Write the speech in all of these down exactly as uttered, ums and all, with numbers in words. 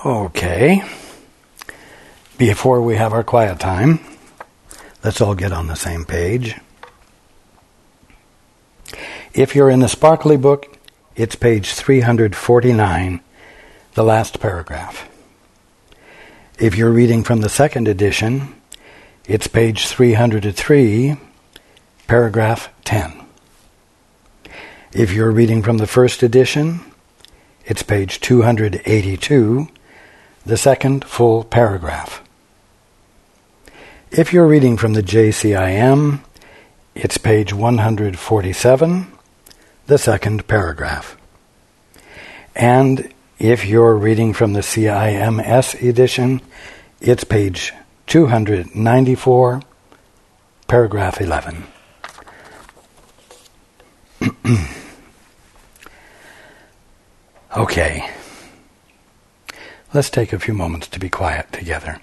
Okay. Before we have our quiet time, let's all get on the same page. If you're in the Sparkly book, it's page three hundred forty-nine, the last paragraph. If you're reading from the second edition, it's page three hundred three, paragraph ten. If you're reading from the first edition, it's page two hundred eighty-two, the second full paragraph. If you're reading from the J C I M, it's page one hundred forty-seven, the second paragraph. And if you're reading from the C I M S edition, it's page two hundred ninety-four, paragraph eleven. Okay. Let's take a few moments to be quiet together.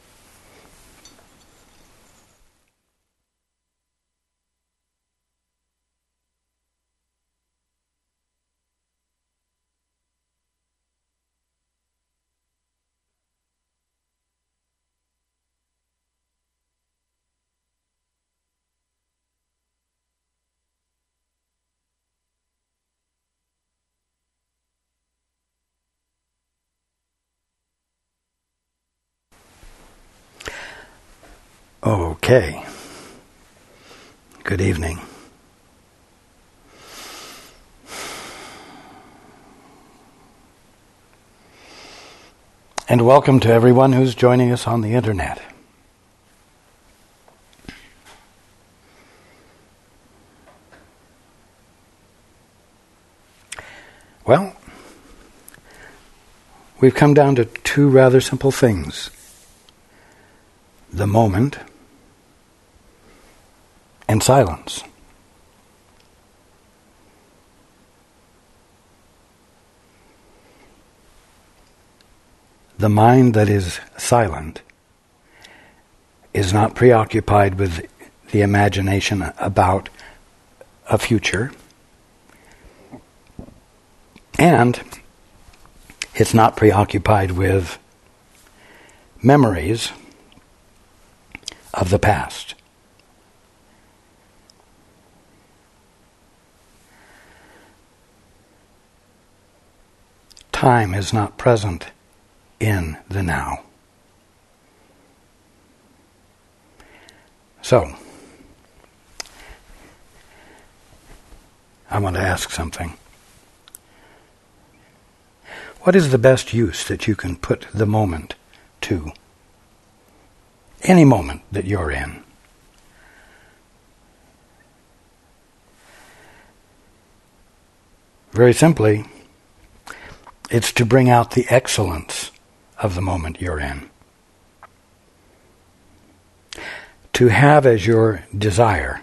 Okay. Good evening. And welcome to everyone who's joining us on the internet. Well, we've come down to two rather simple things. The moment and silence. The mind that is silent is not preoccupied with the imagination about a future, and it's not preoccupied with memories of the past. Time is not present in the now. So, I want to ask something. What is the best use that you can put the moment to? Any moment that you're in. Very simply, it's to bring out the excellence of the moment you're in. To have as your desire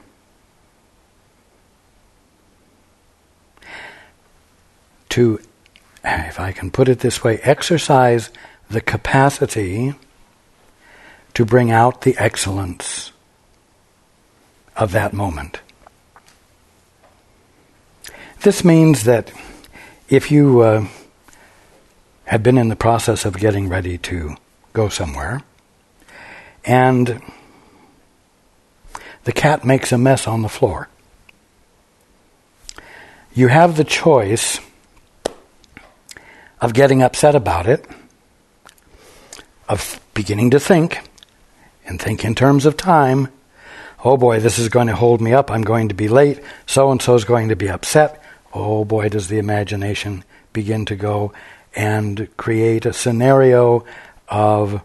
to, if I can put it this way, exercise the capacity to bring out the excellence of that moment. This means that if you uh, have been in the process of getting ready to go somewhere, and the cat makes a mess on the floor, you have the choice of getting upset about it, of beginning to think, and think in terms of time. Oh boy, this is going to hold me up. I'm going to be late. So-and-so is going to be upset. Oh boy, does the imagination begin to go and create a scenario of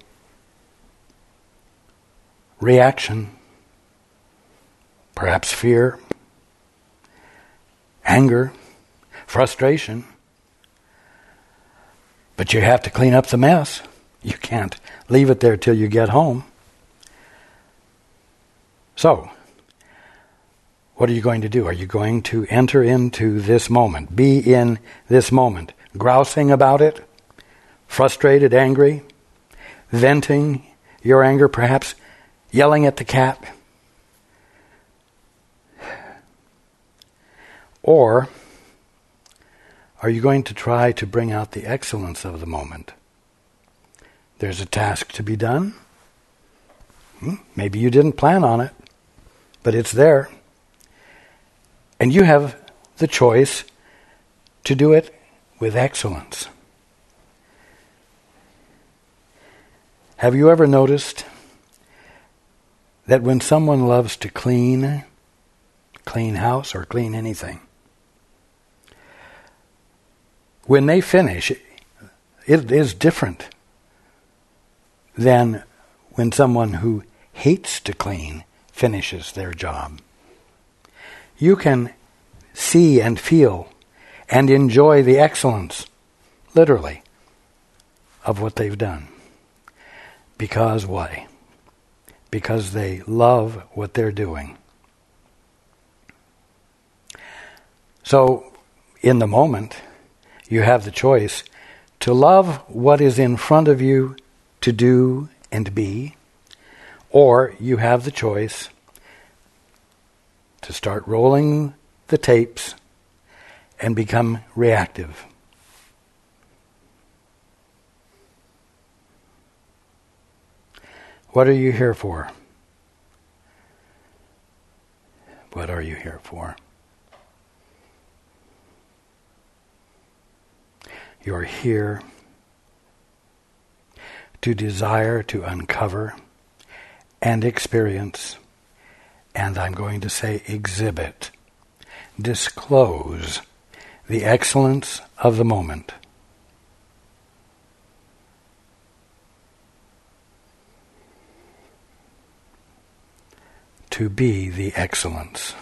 reaction, perhaps fear, anger, frustration. But you have to clean up the mess. You can't leave it there till you get home. So, what are you going to do? Are you going to enter into this moment, be in this moment, grousing about it, frustrated, angry, venting your anger, perhaps yelling at the cat? Or are you going to try to bring out the excellence of the moment There's a task to be done. Maybe you didn't plan on it, but it's there. And you have the choice to do it with excellence. Have you ever noticed that when someone loves to clean, clean house or clean anything, when they finish, it is different than when someone who hates to clean finishes their job. You can see and feel and enjoy the excellence, literally, of what they've done. Because why? Because they love what they're doing. So, in the moment, you have the choice to love what is in front of you to do and be, or you have the choice to start rolling the tapes and become reactive. What are you here for? What are you here for? You're here to desire to uncover and experience, and I'm going to say exhibit, disclose the excellence of the moment. To be the excellence.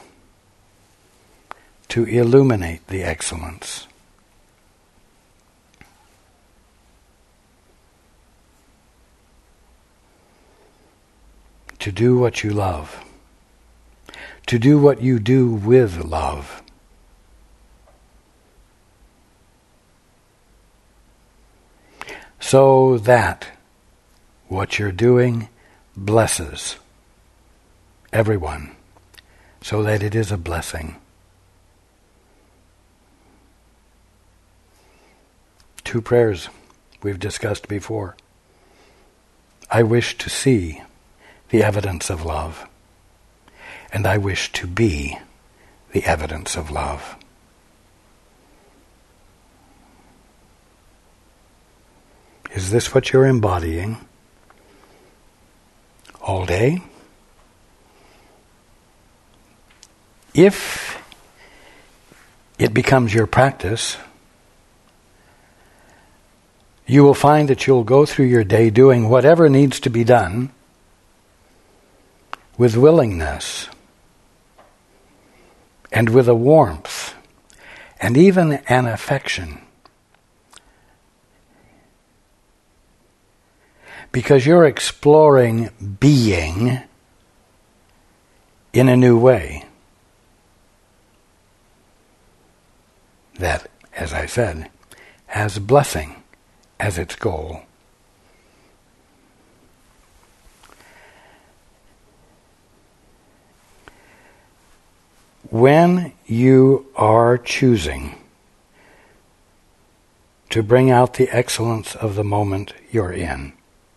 To illuminate the excellence. To do what you love. To do what you do with love. So that what you're doing blesses everyone, so that it is a blessing. Two prayers we've discussed before. I wish to see the evidence of love, and I wish to be the evidence of love. Is this what you're embodying all day? If it becomes your practice, you will find that you'll go through your day doing whatever needs to be done with willingness and with a warmth and even an affection. Because you're exploring being in a new way. That, as I said, has blessing as its goal. When you are choosing to bring out the excellence of the moment you're in,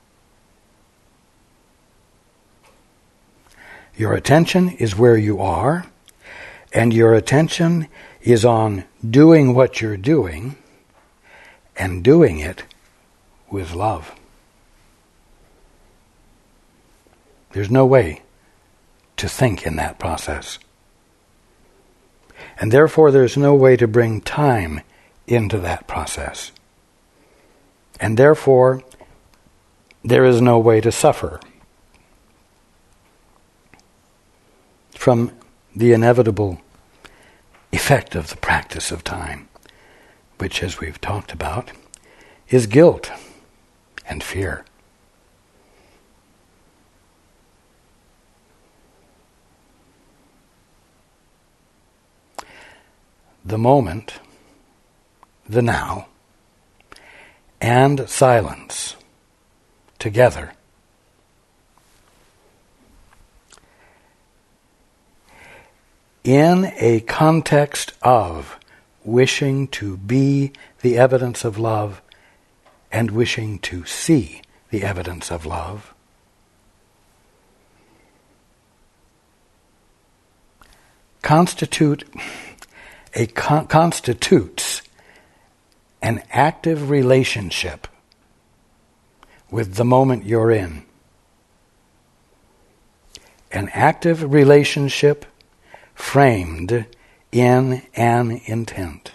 your attention is where you are, and your attention is on doing what you're doing, and doing it with love. There's no way to think in that process. And therefore there's no way to bring time into that process. And therefore there is no way to suffer from the inevitable effect of the practice of time, which, as we've talked about, is guilt and fear. The moment, the now, and silence together in a context of wishing to be the evidence of love and wishing to see the evidence of love. Constitute a con- constitutes an active relationship with the moment you're in. An active relationship framed in an intent.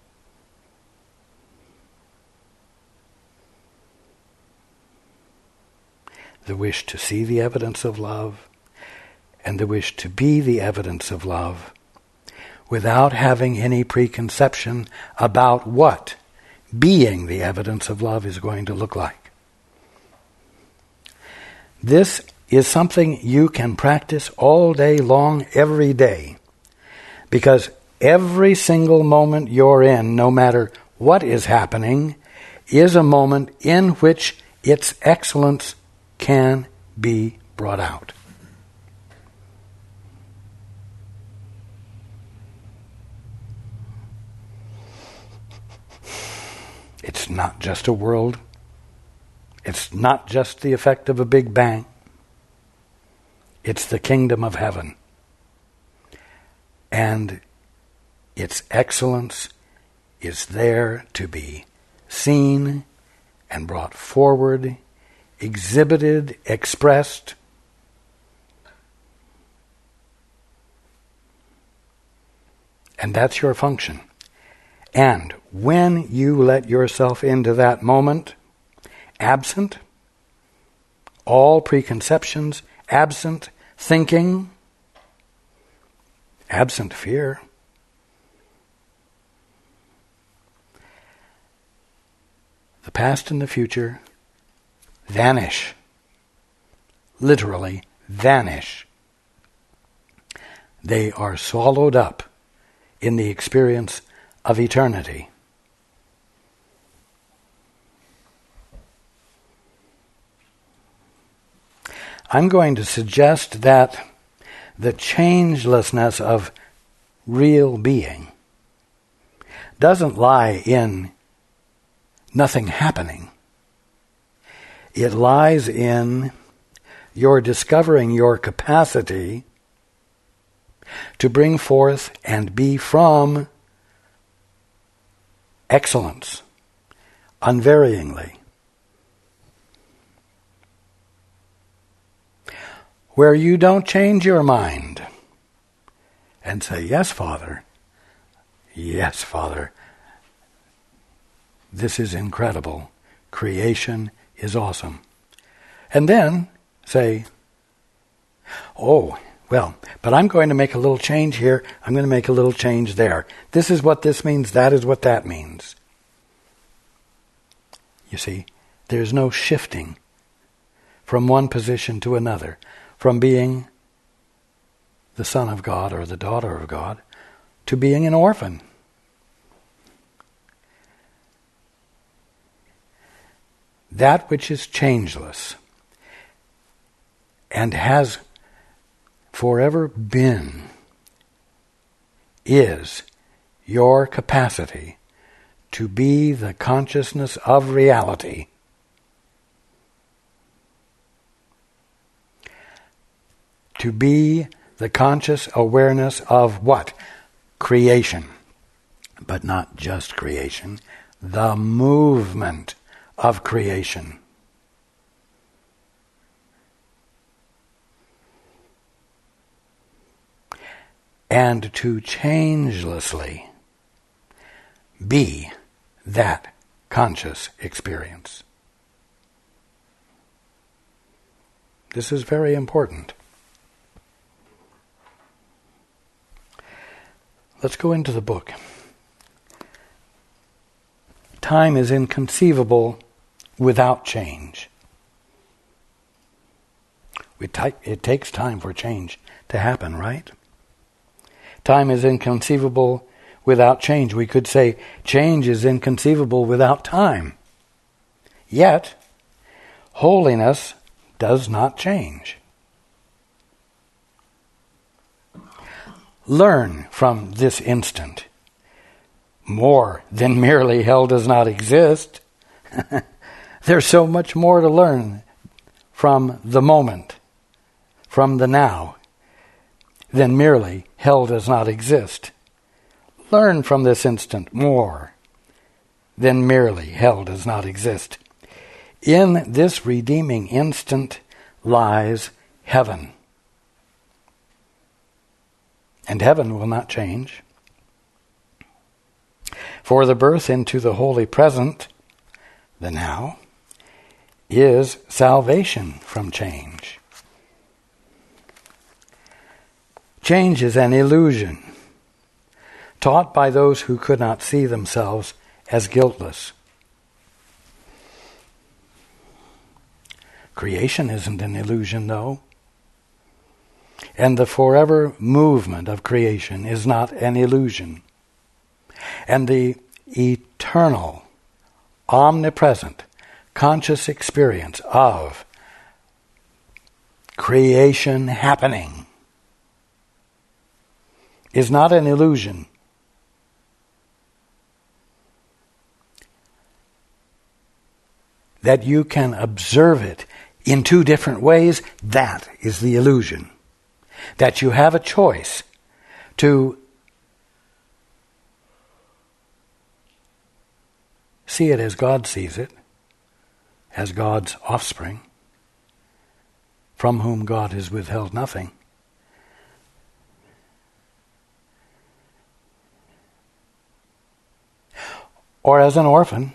The wish to see the evidence of love and the wish to be the evidence of love without having any preconception about what being the evidence of love is going to look like. This is something you can practice all day long, every day, because every single moment you're in, no matter what is happening, is a moment in which its excellence can be brought out. It's not just a world. It's not just the effect of a big bang. It's the kingdom of heaven. And its excellence is there to be seen and brought forward, exhibited, expressed. And that's your function. And when you let yourself into that moment, absent all preconceptions, absent thinking, absent fear, the past and the future vanish. Literally vanish. They are swallowed up in the experience of eternity. I'm going to suggest that the changelessness of real being doesn't lie in nothing happening. It lies in your discovering your capacity to bring forth and be from excellence, unvaryingly. Where you don't change your mind and say, yes, Father, yes, Father, this is incredible. Creation is awesome. And then say, oh, well, but I'm going to make a little change here. I'm going to make a little change there. This is what this means. That is what that means. You see, there's no shifting from one position to another, from being the son of God or the daughter of God to being an orphan. That which is changeless and has forever been is your capacity to be the consciousness of reality. To be the conscious awareness of what? Creation. But not just creation. The movement of creation. And to changelessly be that conscious experience. This is very important. Let's go into the book. Time is inconceivable without change. We t- it takes time for change to happen, right? Time is inconceivable without change. We could say change is inconceivable without time. Yet, holiness does not change. Learn from this instant more than merely hell does not exist. There's so much more to learn from the moment, from the now, than merely hell does not exist. Learn from this instant more than merely hell does not exist. In this redeeming instant lies heaven. And heaven will not change. For the birth into the holy present, the now, is salvation from change. Change is an illusion taught by those who could not see themselves as guiltless. Creation isn't an illusion, though. And the forever movement of creation is not an illusion. And the eternal, omnipresent, conscious experience of creation happening is not an illusion. That you can observe it in two different ways, that is the illusion. That you have a choice to see it as God sees it, as God's offspring, from whom God has withheld nothing. Or as an orphan.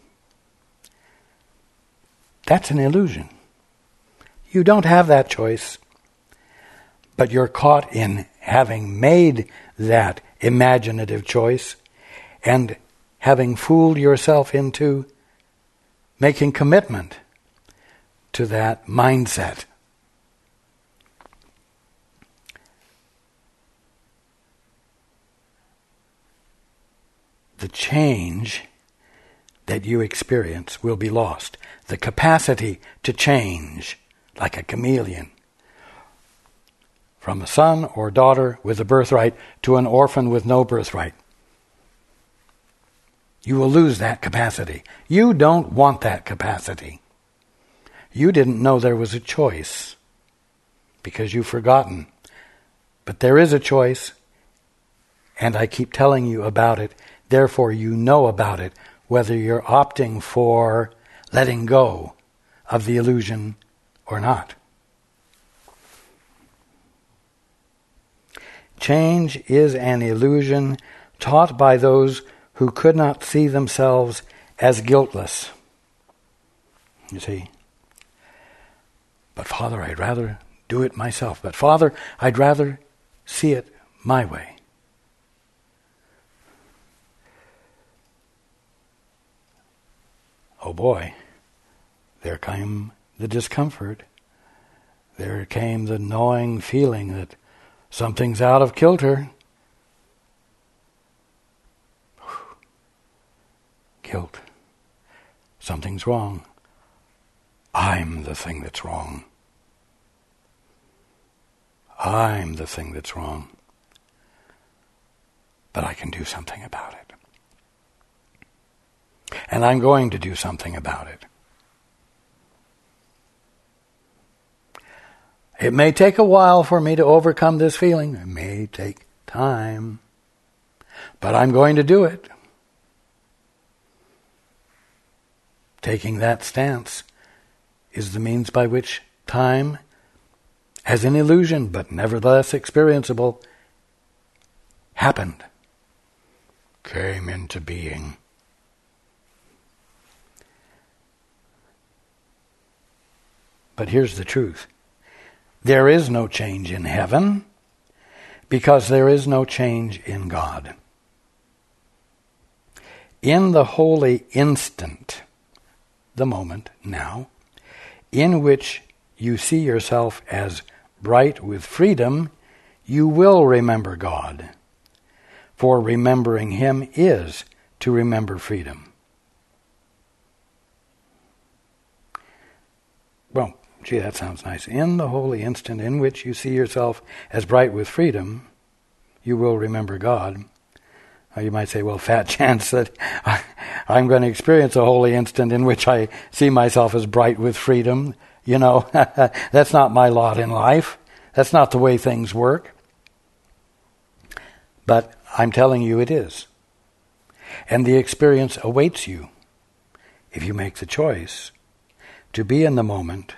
That's an illusion. You don't have that choice, but you're caught in having made that imaginative choice and having fooled yourself into making commitment to that mindset. The change that you experience will be lost. The capacity to change, like a chameleon, from a son or daughter with a birthright to an orphan with no birthright. You will lose that capacity. You don't want that capacity. You didn't know there was a choice because you've forgotten. But there is a choice, and I keep telling you about it. Therefore, you know about it, whether you're opting for letting go of the illusion or not. Change is an illusion taught by those who could not see themselves as guiltless. You see? But Father, I'd rather do it myself. But Father, I'd rather see it my way. Oh boy, there came the discomfort. There came the gnawing feeling that something's out of kilter. Guilt. Something's wrong. I'm the thing that's wrong. I'm the thing that's wrong. But I can do something about it. And I'm going to do something about it. It may take a while for me to overcome this feeling. It may take time. But I'm going to do it. Taking that stance is the means by which time, as an illusion, but nevertheless experienceable, happened, came into being. But here's the truth. There is no change in heaven because there is no change in God. In the holy instant, the moment now, in which you see yourself as bright with freedom, you will remember God. For remembering Him is to remember freedom. Well, gee, that sounds nice. In the holy instant in which you see yourself as bright with freedom, you will remember God. You might say, well, fat chance that I'm going to experience a holy instant in which I see myself as bright with freedom. You know, that's not my lot in life. That's not the way things work. But I'm telling you it is. And the experience awaits you if you make the choice to be in the moment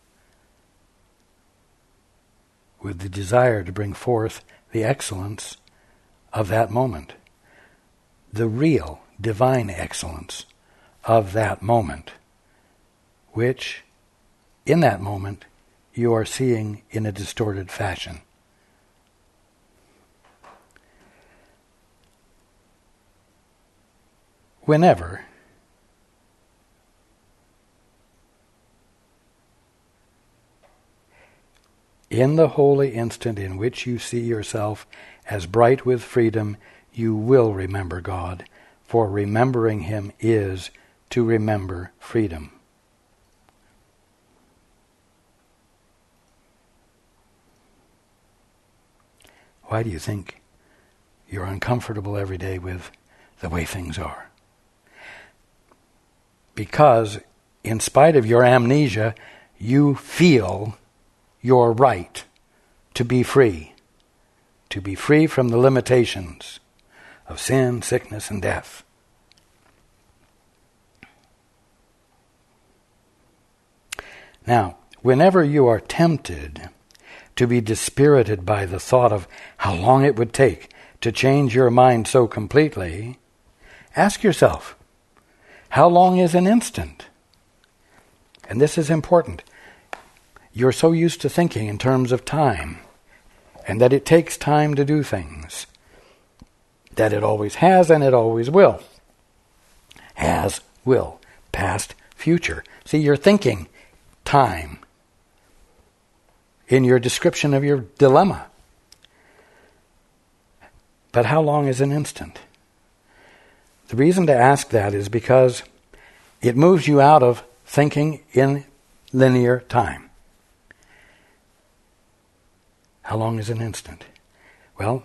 with the desire to bring forth the excellence of that moment. The real divine excellence of that moment, which, in that moment, you are seeing in a distorted fashion. Whenever in the holy instant in which you see yourself as bright with freedom, you will remember God, for remembering Him is to remember freedom. Why do you think you're uncomfortable every day with the way things are? Because, in spite of your amnesia, you feel your right to be free, to be free from the limitations of sin, sickness, and death. Now, whenever you are tempted to be dispirited by the thought of how long it would take to change your mind so completely, ask yourself, how long is an instant? And this is important. You're so used to thinking in terms of time, and that it takes time to do things, that it always has and it always will. Has, will, past, future. See, you're thinking time in your description of your dilemma. But how long is an instant? The reason to ask that is because it moves you out of thinking in linear time. How long is an instant? Well,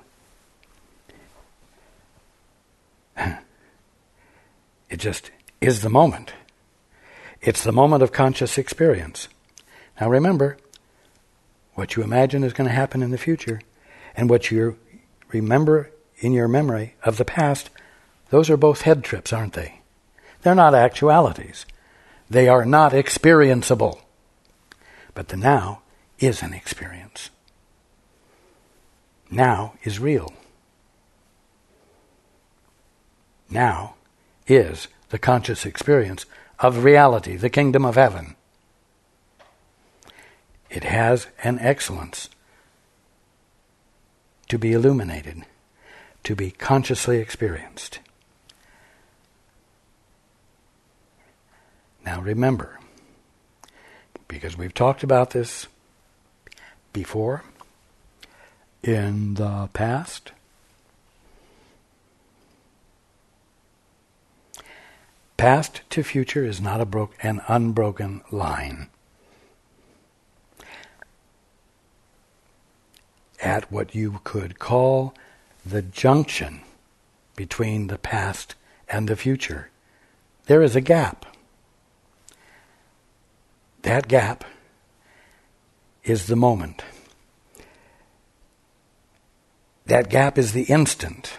it just is the moment. It's the moment of conscious experience. Now remember, what you imagine is going to happen in the future, and what you remember in your memory of the past, those are both head trips, aren't they? They're not actualities. They are not experienceable. But the now is an experience. Now is real. Now is the conscious experience of reality, the kingdom of heaven. It has an excellence to be illuminated, to be consciously experienced. Now remember, because we've talked about this before, in the past, past to future is not a bro- an unbroken line. At what you could call the junction between the past and the future, there is a gap. That gap is the moment. That gap is the instant.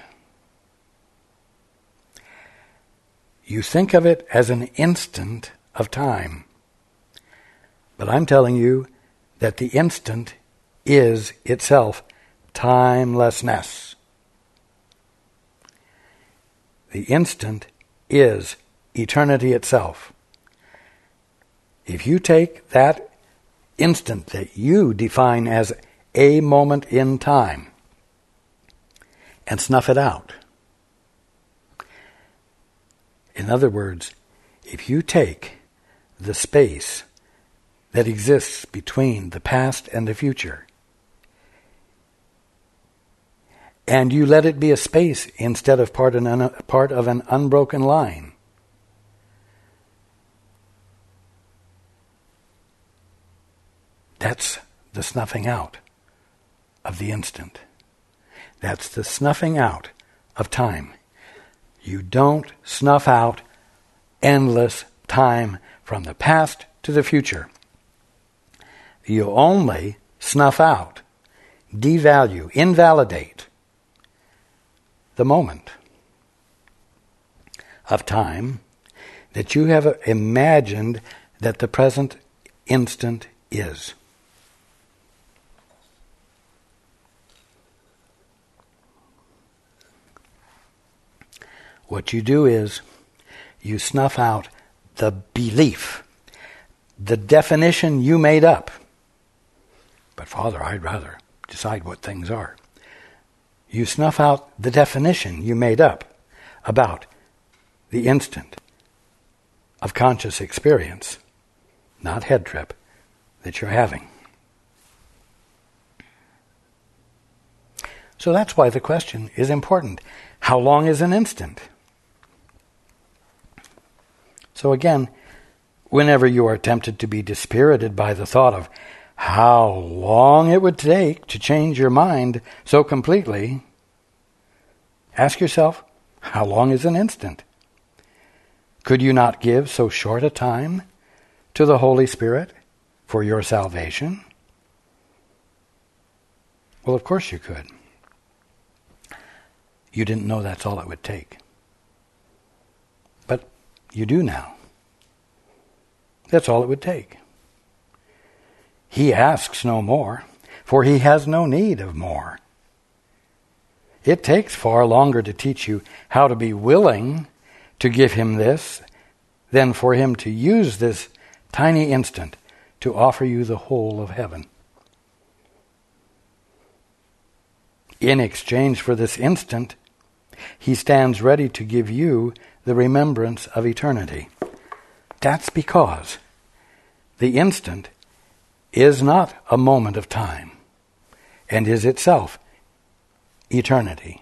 You think of it as an instant of time. But I'm telling you that the instant is itself timelessness. The instant is eternity itself. If you take that instant that you define as a moment in time and snuff it out, in other words, if you take the space that exists between the past and the future and you let it be a space instead of part, an, part of an unbroken line, that's the snuffing out of the instant. That's the snuffing out of time. You don't snuff out endless time from the past to the future. You only snuff out, devalue, invalidate the moment of time that you have imagined that the present instant is. What you do is you snuff out the belief, the definition you made up. But Father, I'd rather decide what things are. You snuff out the definition you made up about the instant of conscious experience, not head trip, that you're having. So that's why the question is important. How long is an instant? So again, whenever you are tempted to be dispirited by the thought of how long it would take to change your mind so completely, ask yourself, how long is an instant? Could you not give so short a time to the Holy Spirit for your salvation? Well, of course you could. You didn't know that's all it would take. But you do now. That's all it would take. He asks no more, for he has no need of more. It takes far longer to teach you how to be willing to give him this than for him to use this tiny instant to offer you the whole of heaven. In exchange for this instant, he stands ready to give you the remembrance of eternity. That's because the instant is not a moment of time and is itself eternity.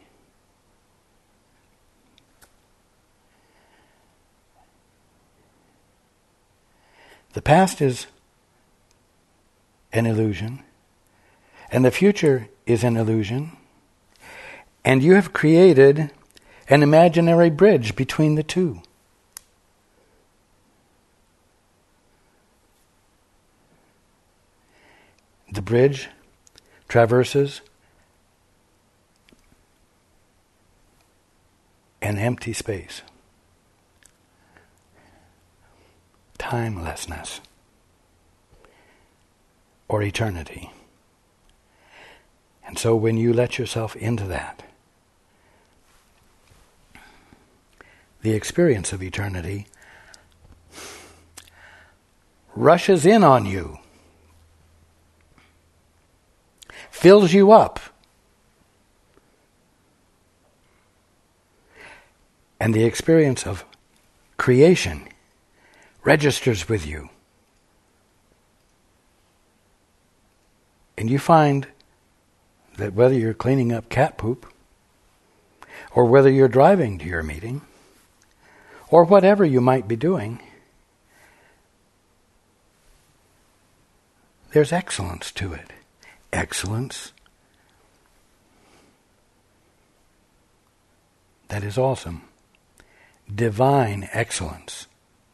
The past is an illusion, and the future is an illusion, and you have created an imaginary bridge between the two. The bridge traverses an empty space. Timelessness or eternity. And so when you let yourself into that, the experience of eternity rushes in on you, fills you up, and the experience of creation registers with you. And you find that whether you're cleaning up cat poop, or whether you're driving to your meeting, or whatever you might be doing, there's excellence to it. Excellence that is awesome. Divine excellence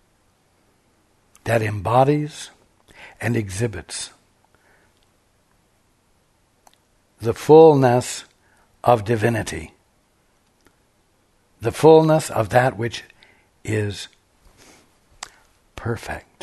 that embodies and exhibits the fullness of divinity, the fullness of that which is perfect.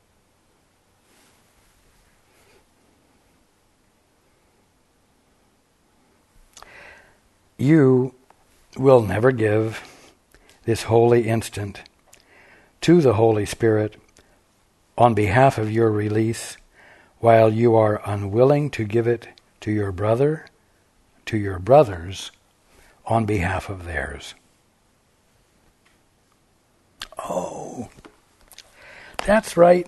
You will never give this holy instant to the Holy Spirit on behalf of your release while you are unwilling to give it to your brother, to your brothers, on behalf of theirs. Oh, that's right.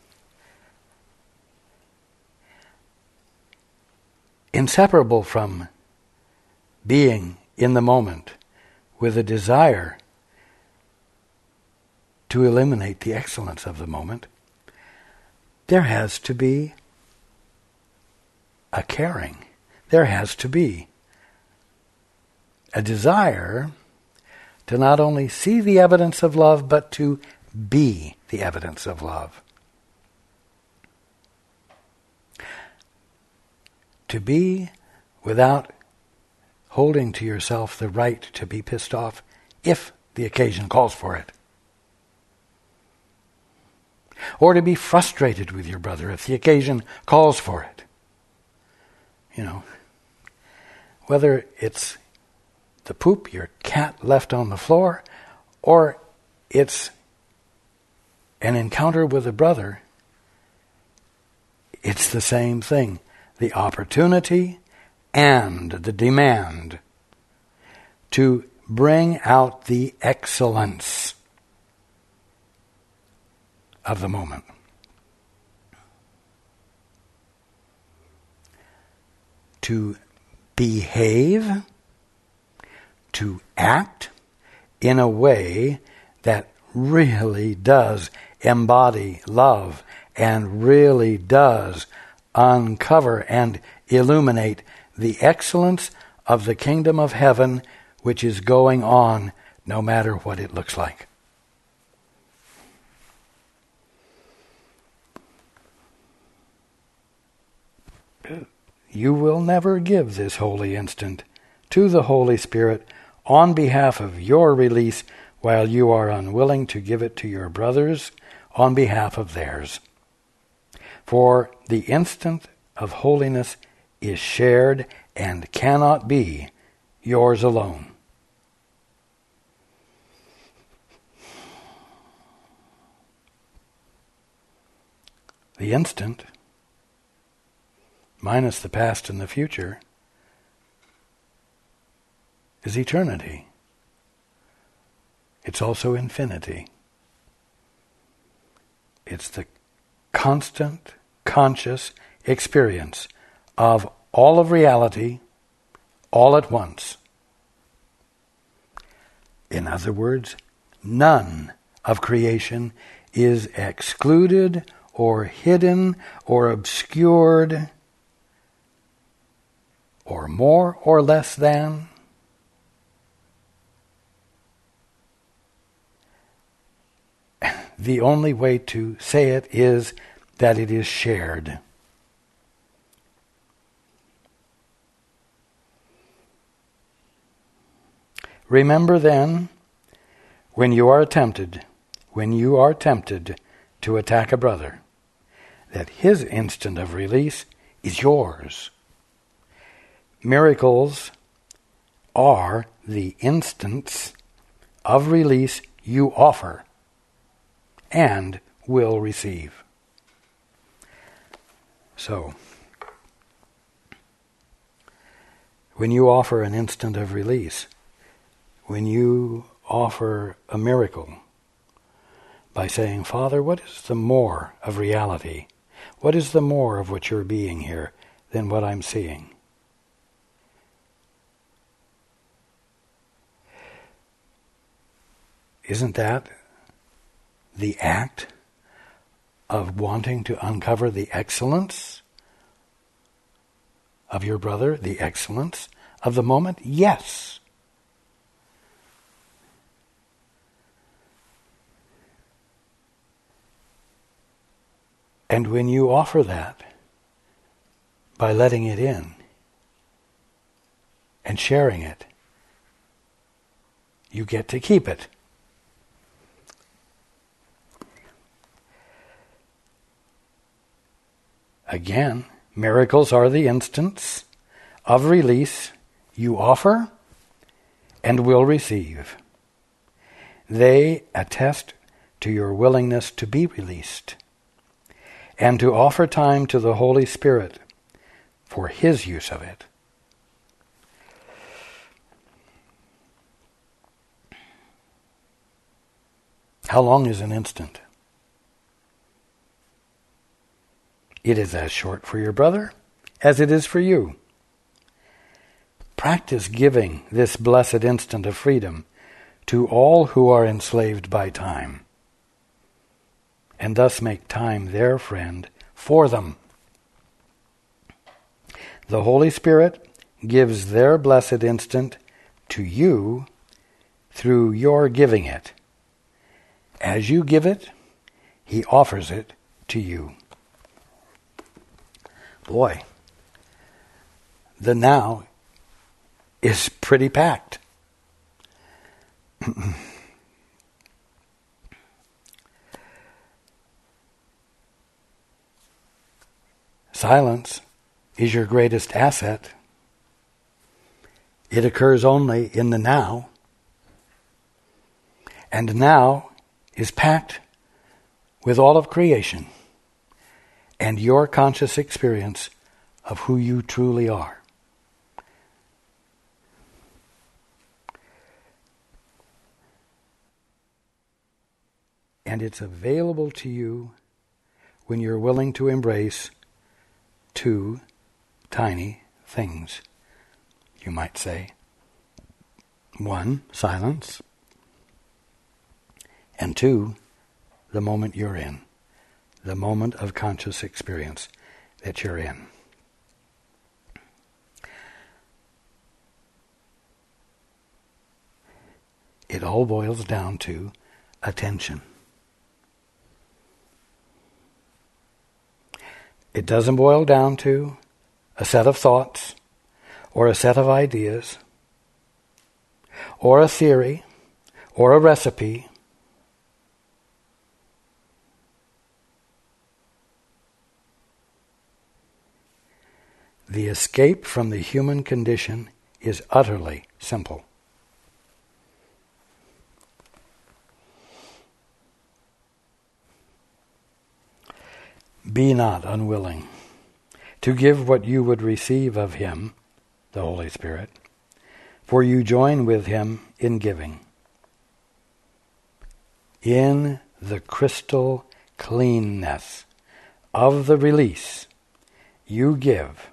Inseparable from being in the moment with a desire to eliminate the excellence of the moment, there has to be a caring. There has to be a desire to not only see the evidence of love, but to be the evidence of love. To be without holding to yourself the right to be pissed off if the occasion calls for it. Or to be frustrated with your brother if the occasion calls for it. You know, whether it's the poop your cat left on the floor, or it's an encounter with a brother, it's the same thing. The opportunity and the demand to bring out the excellence of the moment. To behave, to act in a way that really does embody love and really does uncover and illuminate the excellence of the kingdom of heaven, which is going on no matter what it looks like. You will never give this holy instant to the Holy Spirit on behalf of your release while you are unwilling to give it to your brothers on behalf of theirs. For the instant of holiness is shared and cannot be yours alone. The instant, minus the past and the future, is eternity. It's also infinity. It's the constant, conscious experience of all of reality, all at once. In other words, none of creation is excluded or hidden or obscured or more or less than. The only way to say it is that it is shared. Remember then, when you are tempted, when you are tempted to attack a brother, that his instant of release is yours. Miracles are the instants of release you offer and will receive. So, when you offer an instant of release, when you offer a miracle by saying, Father, what is the more of reality? What is the more of what you're being here than what I'm seeing? Isn't that the act of wanting to uncover the excellence of your brother, the excellence of the moment? Yes. And when you offer that by letting it in and sharing it, you get to keep it. Again, miracles are the instants of release you offer and will receive. They attest to your willingness to be released and to offer time to the Holy Spirit for His use of it. How long is an instant? It is as short for your brother as it is for you. Practice giving this blessed instant of freedom to all who are enslaved by time, and thus make time their friend for them. The Holy Spirit gives their blessed instant to you through your giving it. As you give it, he offers it to you. Boy, the now is pretty packed. Silence is your greatest asset. It occurs only in the now. And now is packed with all of creation and your conscious experience of who you truly are. And it's available to you when you're willing to embrace two tiny things, you might say. One, silence. And two, the moment you're in. The moment of conscious experience that you're in. It all boils down to attention. It doesn't boil down to a set of thoughts or a set of ideas or a theory or a recipe. The escape from the human condition is utterly simple. Be not unwilling to give what you would receive of him, the Holy Spirit, for you join with him in giving. In the crystal cleanness of the release you give,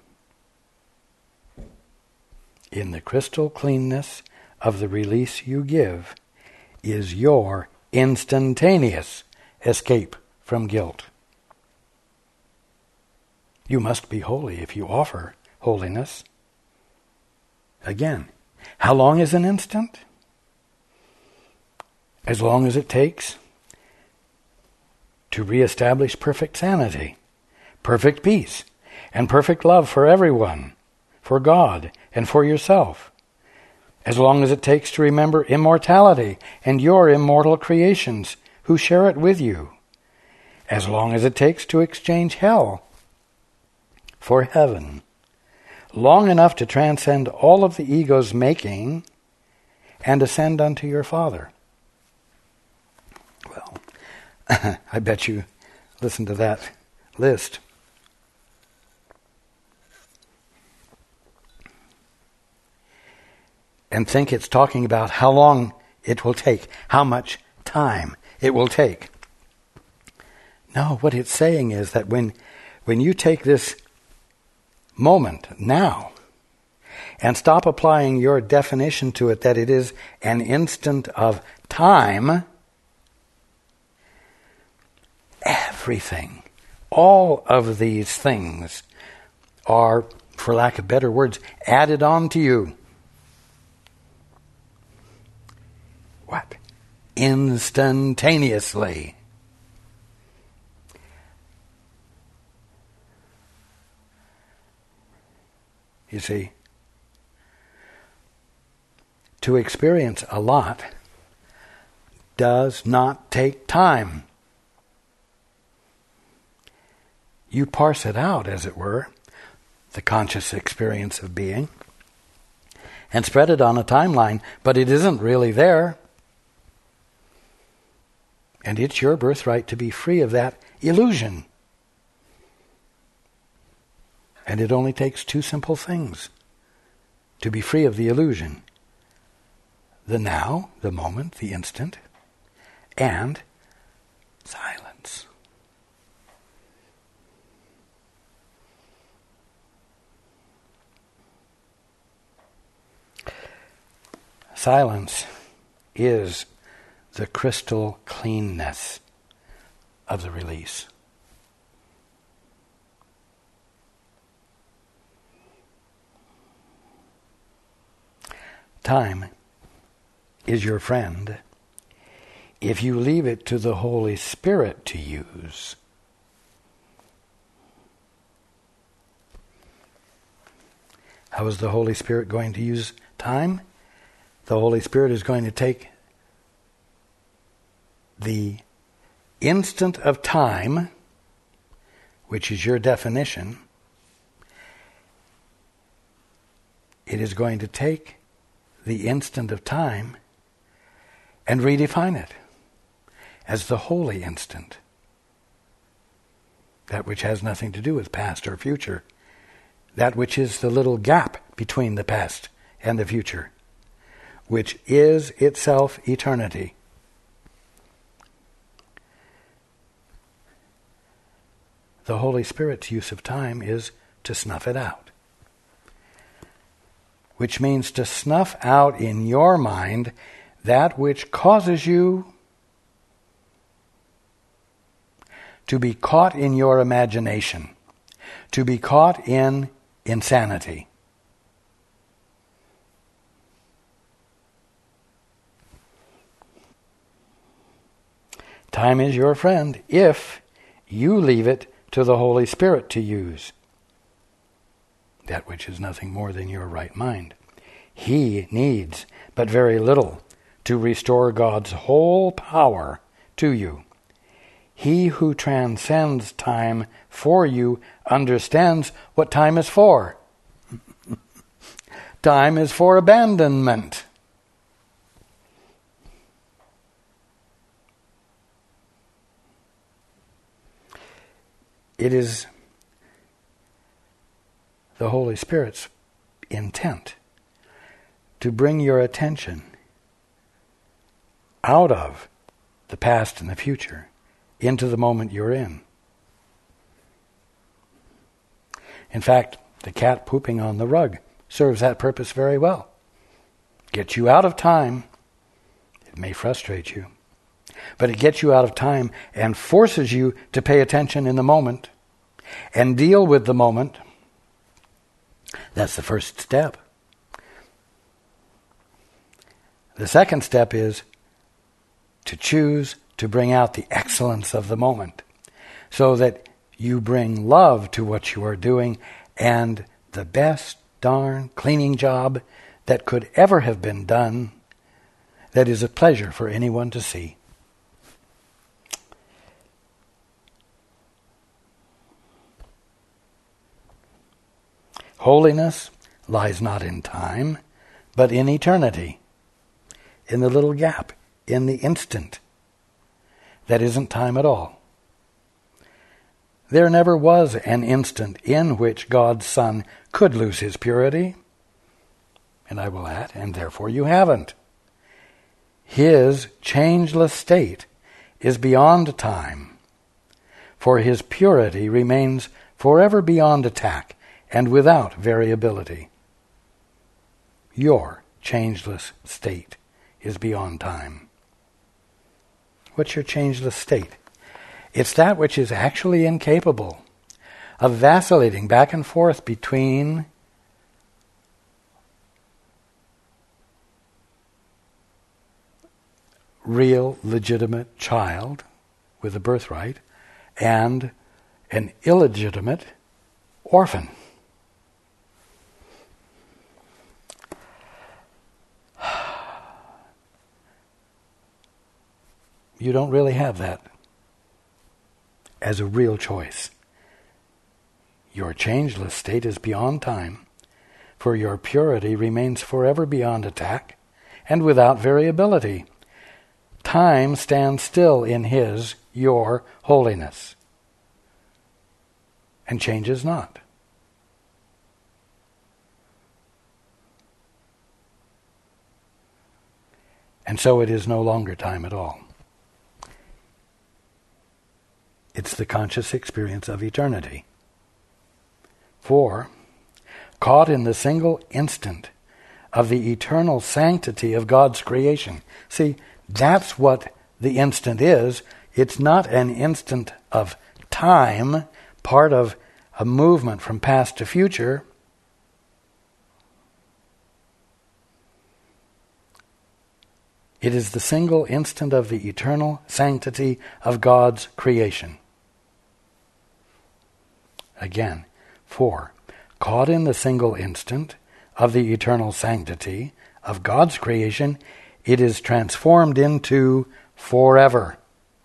in the crystal cleanness of the release you give, is your instantaneous escape from guilt. You must be holy if you offer holiness. Again, how long is an instant? As long as it takes to reestablish perfect sanity, perfect peace, and perfect love for everyone, for God, and for yourself. As long as it takes to remember immortality and your immortal creations who share it with you. As long as it takes to exchange hell for heaven, long enough to transcend all of the ego's making and ascend unto your Father. Well, I bet you listen to that list. And think it's talking about how long it will take, how much time it will take. No, what it's saying is that when, when you take this moment now and stop applying your definition to it that it is an instant of time, everything, all of these things are, for lack of better words, added on to you. What? Instantaneously. You see, to experience a lot does not take time. You parse it out, as it were, the conscious experience of being, and spread it on a timeline, but it isn't really there. And it's your birthright to be free of that illusion. And it only takes two simple things to be free of the illusion. The now, the moment, the instant, and silence. Silence is the crystal cleanness of the release. Time is your friend if you leave it to the Holy Spirit to use. How is the Holy Spirit going to use time? The Holy Spirit is going to take the instant of time, which is your definition. It is going to take the instant of time and redefine it as the holy instant. That which has nothing to do with past or future. That which is the little gap between the past and the future, which is itself eternity. The Holy Spirit's use of time is to snuff it out, which means to snuff out in your mind that which causes you to be caught in your imagination, to be caught in insanity. Time is your friend if you leave it to the Holy Spirit to use. That which is nothing more than your right mind. He needs but very little to restore God's whole power to you. He who transcends time for you understands what time is for. Time is for abandonment. It is the Holy Spirit's intent to bring your attention out of the past and the future into the moment you're in. In fact, the cat pooping on the rug serves that purpose very well. Gets you out of time. It may frustrate you, but it gets you out of time and forces you to pay attention in the moment and deal with the moment. That's the first step. The second step is to choose to bring out the excellence of the moment so that you bring love to what you are doing and the best darn cleaning job that could ever have been done that is a pleasure for anyone to see. Holiness lies not in time, but in eternity, in the little gap, in the instant that isn't time at all. There never was an instant in which God's Son could lose his purity, and I will add, and therefore you haven't. His changeless state is beyond time, for his purity remains forever beyond attack and without variability. Your changeless state is beyond time. What's your changeless state? It's that which is actually incapable of vacillating back and forth between real, legitimate child with a birthright and an illegitimate orphan. You don't really have that as a real choice. Your changeless state is beyond time, for your purity remains forever beyond attack and without variability. Time stands still in his, your holiness, and changes not. And so it is no longer time at all. It's the conscious experience of eternity. For, caught in the single instant of the eternal sanctity of God's creation. See, that's what the instant is. It's not an instant of time, part of a movement from past to future. It is the single instant of the eternal sanctity of God's creation. Again, four. Caught in the single instant of the eternal sanctity of God's creation, it is transformed into forever.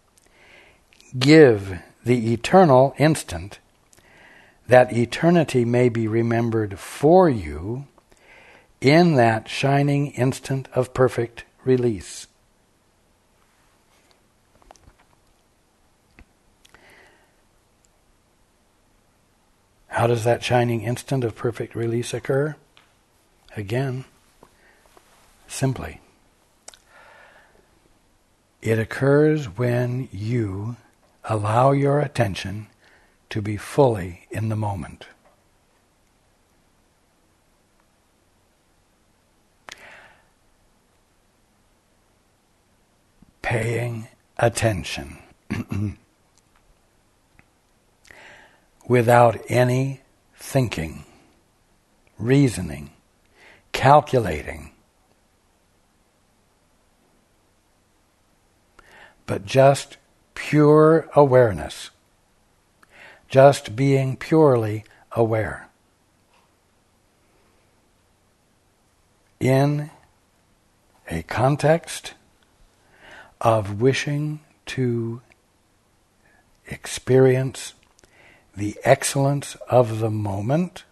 Give the eternal instant, that eternity may be remembered for you in that shining instant of perfect release. How does that shining instant of perfect release occur? Again, simply. It occurs when you allow your attention to be fully in the moment. Paying attention without any thinking, reasoning, calculating, but just pure awareness, just being purely aware. In a context of wishing to experience the excellence of the moment,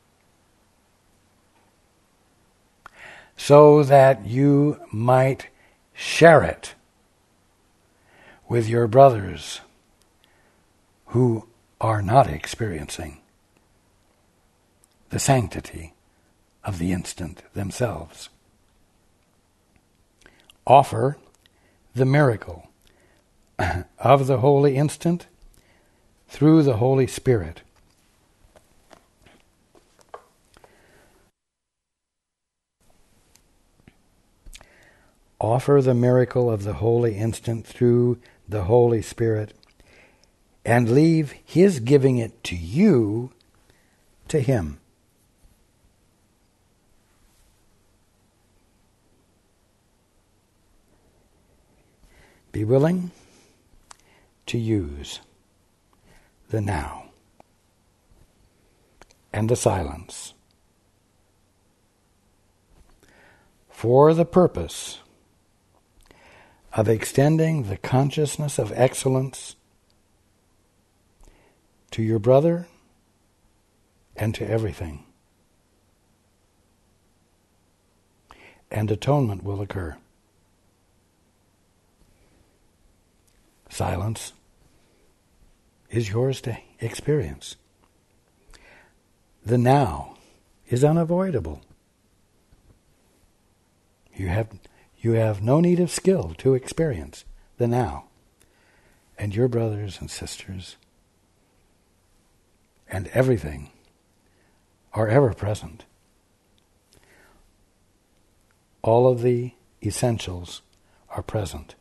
so that you might share it with your brothers who are not experiencing the sanctity of the instant themselves. Offer the miracle of the holy instant through the Holy Spirit. Offer the miracle of the holy instant through the Holy Spirit, and leave His giving it to you to Him. Be willing to use the now and the silence for the purpose of extending the consciousness of excellence to your brother and to everything. And atonement will occur. Silence is yours to experience. The now is unavoidable. You have you have no need of skill to experience the now. And your brothers and sisters and everything are ever present. All of the essentials are present.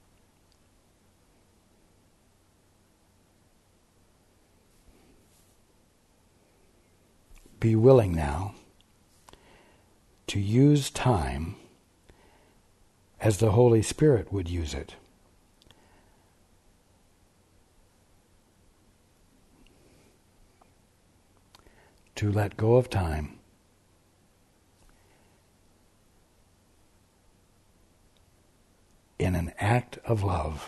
Be willing now to use time as the Holy Spirit would use it. To let go of time in an act of love.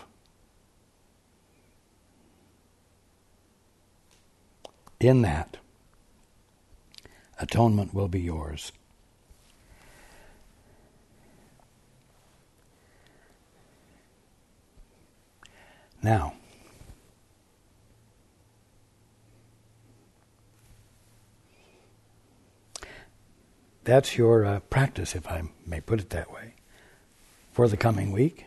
In that, atonement will be yours. Now, that's your uh, practice, if I may put it that way, for the coming week.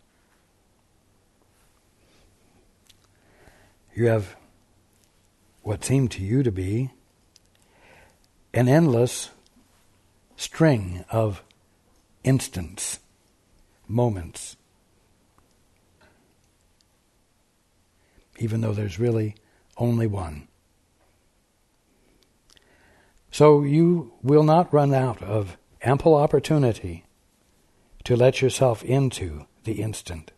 You have what seemed to you to be an endless string of instants, moments, even though there's really only one. So you will not run out of ample opportunity to let yourself into the instant.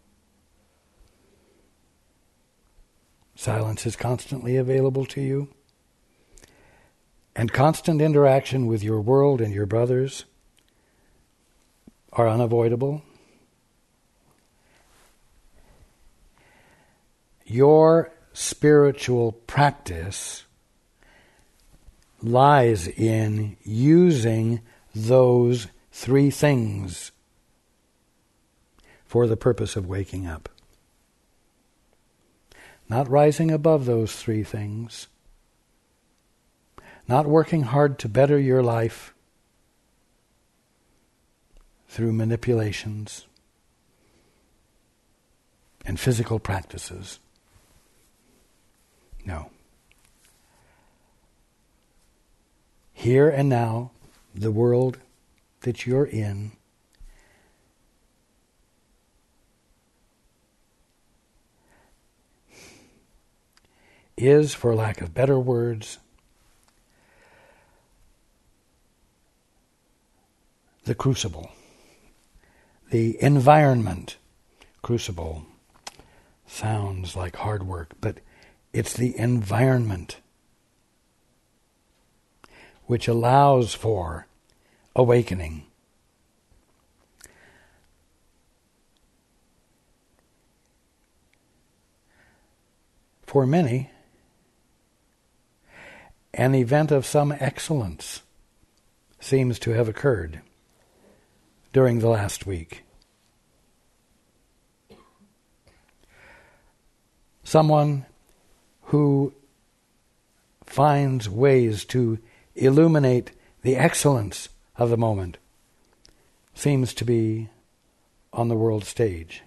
Silence is constantly available to you, and constant interaction with your world and your brothers are unavoidable. Your spiritual practice lies in using those three things for the purpose of waking up. Not rising above those three things, not working hard to better your life through manipulations and physical practices. No. Here and now, the world that you're in is, for lack of better words, the crucible, the environment. Crucible sounds like hard work, but it's the environment which allows for awakening. For many, an event of some excellence seems to have occurred during the last week. Someone who finds ways to illuminate the excellence of the moment seems to be on the world stage.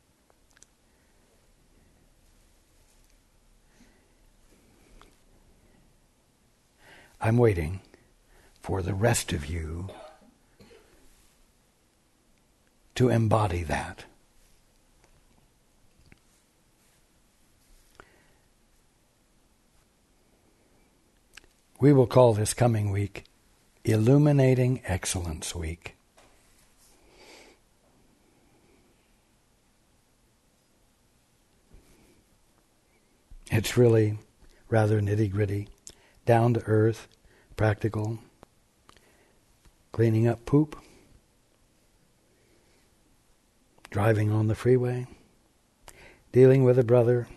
I'm waiting for the rest of you to embody that. We will call this coming week Illuminating Excellence Week. It's really rather nitty-gritty, down to earth, practical, cleaning up poop, driving on the freeway, dealing with a brother,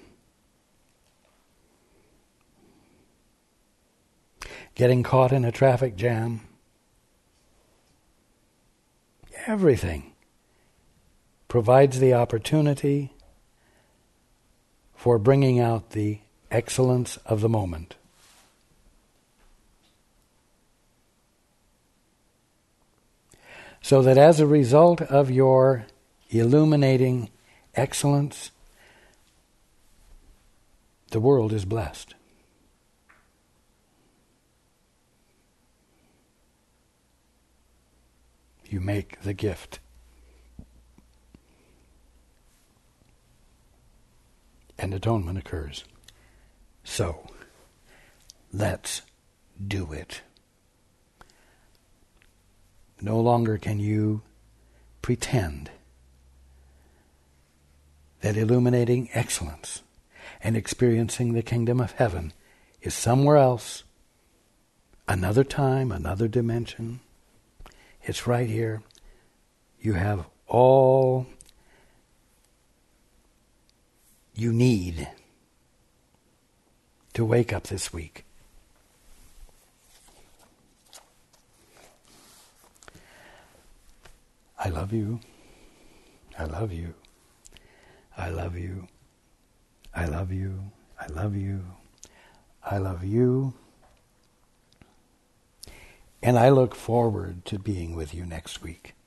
getting caught in a traffic jam. Everything provides the opportunity for bringing out the excellence of the moment. So that as a result of your illuminating excellence, the world is blessed. You make the gift. And atonement occurs. So, let's do it. No longer can you pretend that illuminating excellence and experiencing the kingdom of heaven is somewhere else, another time, another dimension. It's right here. You have all you need to wake up this week. I love you. I love you. I love you. I love you. I love you. I love you. And I look forward to being with you next week.